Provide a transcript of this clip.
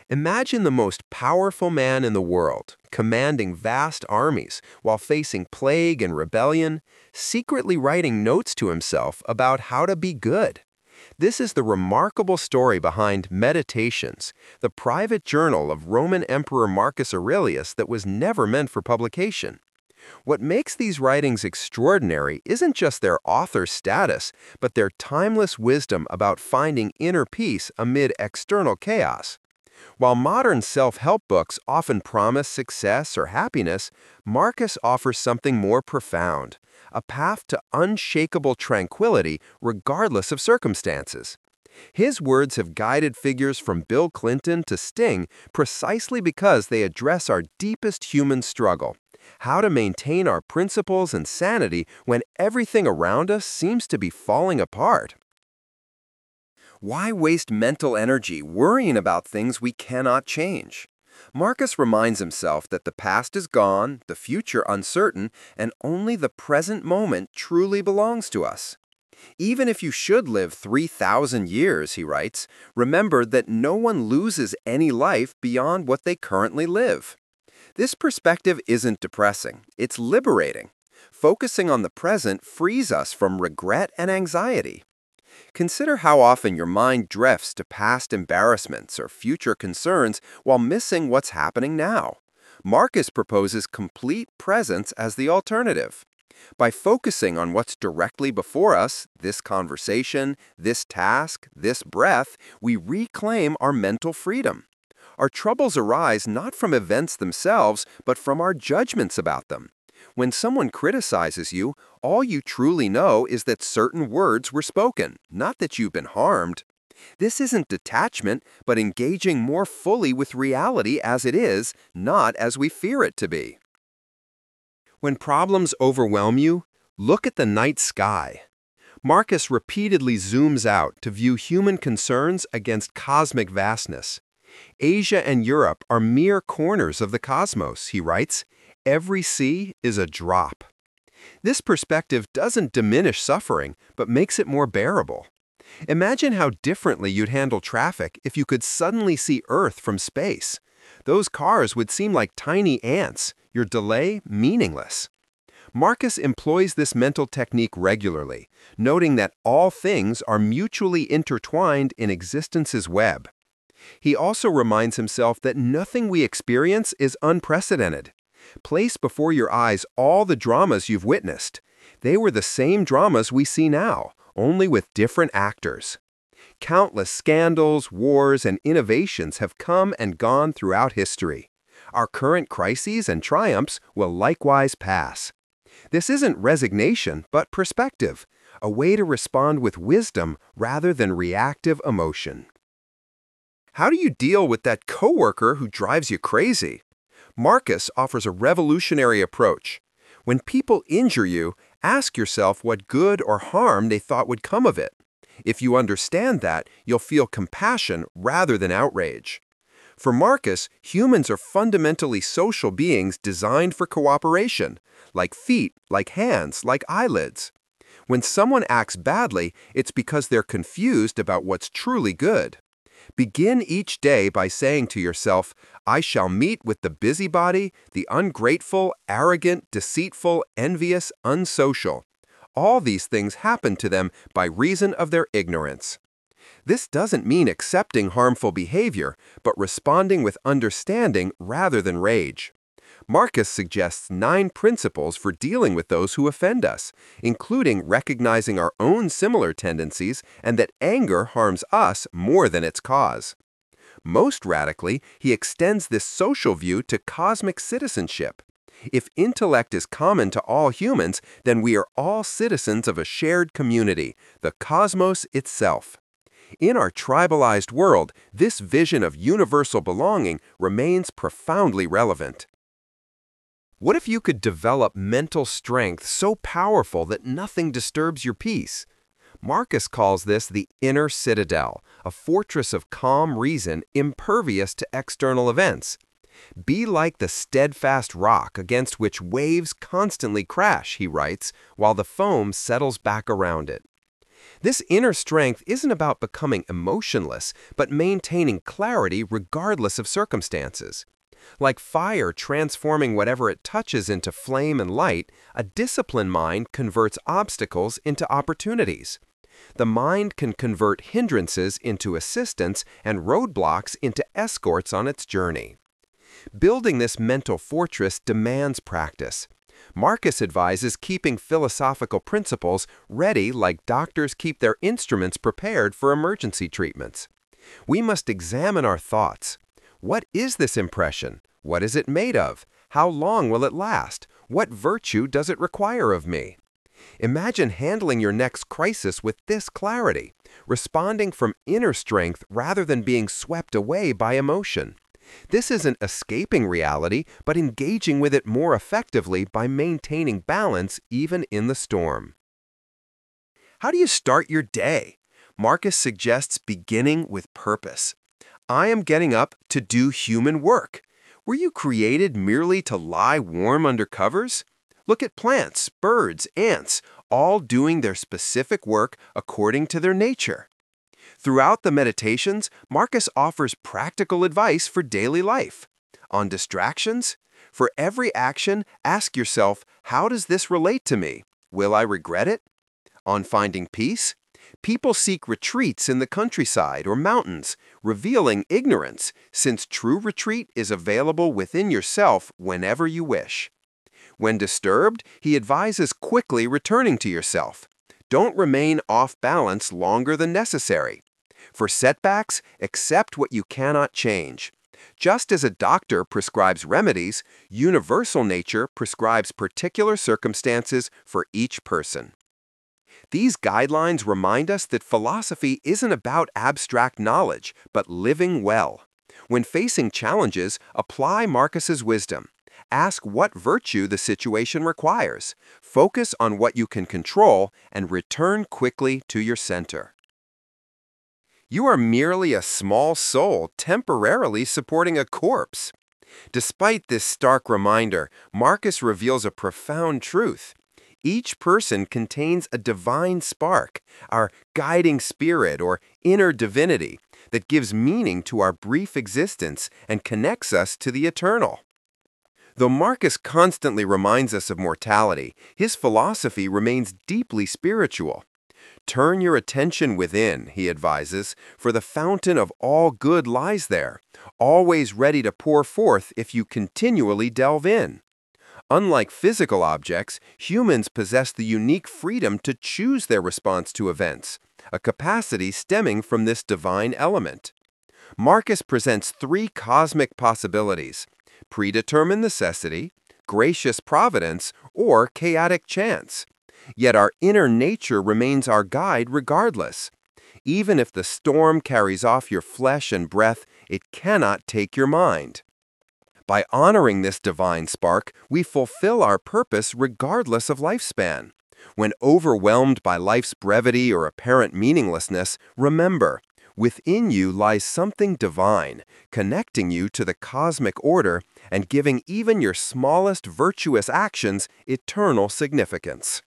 Imagine the most powerful man in the world, commanding vast armies while facing plague and rebellion, secretly writing notes to himself about how to be good. This is the remarkable story behind Meditations, the private journal of Roman Emperor Marcus Aurelius that was never meant for publication. What makes these writings extraordinary isn't just their author's status, but their timeless wisdom about finding inner peace amid external chaos. While modern self-help books often promise success or happiness, Marcus offers something more profound, a path to unshakable tranquility regardless of circumstances. His words have guided figures from Bill Clinton to Sting precisely because they address our deepest human struggle: how to maintain our principles and sanity when everything around us seems to be falling apart. Why waste mental energy worrying about things we cannot change? Marcus reminds himself that the past is gone, the future uncertain, and only the present moment truly belongs to us. Even if you should live 3,000 years, he writes, remember that no one loses any life beyond what they currently live. This perspective isn't depressing, it's liberating. Focusing on the present frees us from regret and anxiety. Consider how often your mind drifts to past embarrassments or future concerns while missing what's happening now. Marcus proposes complete presence as the alternative. By focusing on what's directly before us, this conversation, this task, this breath, we reclaim our mental freedom. Our troubles arise not from events themselves, but from our judgments about them. When someone criticizes you, all you truly know is that certain words were spoken, not that you've been harmed. This isn't detachment, but engaging more fully with reality as it is, not as we fear it to be. When problems overwhelm you, look at the night sky. Marcus repeatedly zooms out to view human concerns against cosmic vastness. Asia and Europe are mere corners of the cosmos, he writes. Every sea is a drop. This perspective doesn't diminish suffering, but makes it more bearable. Imagine how differently you'd handle traffic if you could suddenly see Earth from space. Those cars would seem like tiny ants, your delay meaningless. Marcus employs this mental technique regularly, noting that all things are mutually intertwined in existence's web. He also reminds himself that nothing we experience is unprecedented. Place before your eyes all the dramas you've witnessed. They were the same dramas we see now, only with different actors. Countless scandals, wars, and innovations have come and gone throughout history. Our current crises and triumphs will likewise pass. This isn't resignation, but perspective, a way to respond with wisdom rather than reactive emotion. How do you deal with that coworker who drives you crazy? Marcus offers a revolutionary approach. When people injure you, ask yourself what good or harm they thought would come of it. If you understand that, you'll feel compassion rather than outrage. For Marcus, humans are fundamentally social beings designed for cooperation, like feet, like hands, like eyelids. When someone acts badly, it's because they're confused about what's truly good. Begin each day by saying to yourself, I shall meet with the busybody, the ungrateful, arrogant, deceitful, envious, unsocial. All these things happen to them by reason of their ignorance. This doesn't mean accepting harmful behavior, but responding with understanding rather than rage. Marcus suggests 9 principles for dealing with those who offend us, including recognizing our own similar tendencies and that anger harms us more than its cause. Most radically, he extends this social view to cosmic citizenship. If intellect is common to all humans, then we are all citizens of a shared community, the cosmos itself. In our tribalized world, this vision of universal belonging remains profoundly relevant. What if you could develop mental strength so powerful that nothing disturbs your peace? Marcus calls this the inner citadel, a fortress of calm reason impervious to external events. Be like the steadfast rock against which waves constantly crash, he writes, while the foam settles back around it. This inner strength isn't about becoming emotionless, but maintaining clarity regardless of circumstances. Like fire transforming whatever it touches into flame and light, a disciplined mind converts obstacles into opportunities. The mind can convert hindrances into assistance and roadblocks into escorts on its journey. Building this mental fortress demands practice. Marcus advises keeping philosophical principles ready like doctors keep their instruments prepared for emergency treatments. We must examine our thoughts. What is this impression? What is it made of? How long will it last? What virtue does it require of me? Imagine handling your next crisis with this clarity, responding from inner strength rather than being swept away by emotion. This isn't escaping reality, but engaging with it more effectively by maintaining balance even in the storm. How do you start your day? Marcus suggests beginning with purpose. I am getting up to do human work. Were you created merely to lie warm under covers? Look at plants, birds, ants, all doing their specific work according to their nature. Throughout the meditations, Marcus offers practical advice for daily life. On distractions, for every action, ask yourself, how does this relate to me? Will I regret it? On finding peace, people seek retreats in the countryside or mountains, revealing ignorance, since true retreat is available within yourself whenever you wish. When disturbed, he advises quickly returning to yourself. Don't remain off balance longer than necessary. For setbacks, accept what you cannot change. Just as a doctor prescribes remedies, universal nature prescribes particular circumstances for each person. These guidelines remind us that philosophy isn't about abstract knowledge, but living well. When facing challenges, apply Marcus's wisdom. Ask what virtue the situation requires. Focus on what you can control and return quickly to your center. You are merely a small soul temporarily supporting a corpse. Despite this stark reminder, Marcus reveals a profound truth. Each person contains a divine spark, our guiding spirit or inner divinity, that gives meaning to our brief existence and connects us to the eternal. Though Marcus constantly reminds us of mortality, his philosophy remains deeply spiritual. Turn your attention within, he advises, for the fountain of all good lies there, always ready to pour forth if you continually delve in. Unlike physical objects, humans possess the unique freedom to choose their response to events, a capacity stemming from this divine element. Marcus presents three cosmic possibilities: predetermined necessity, gracious providence, or chaotic chance. Yet our inner nature remains our guide regardless. Even if the storm carries off your flesh and breath, it cannot take your mind. By honoring this divine spark, we fulfill our purpose regardless of lifespan. When overwhelmed by life's brevity or apparent meaninglessness, remember, within you lies something divine, connecting you to the cosmic order and giving even your smallest virtuous actions eternal significance.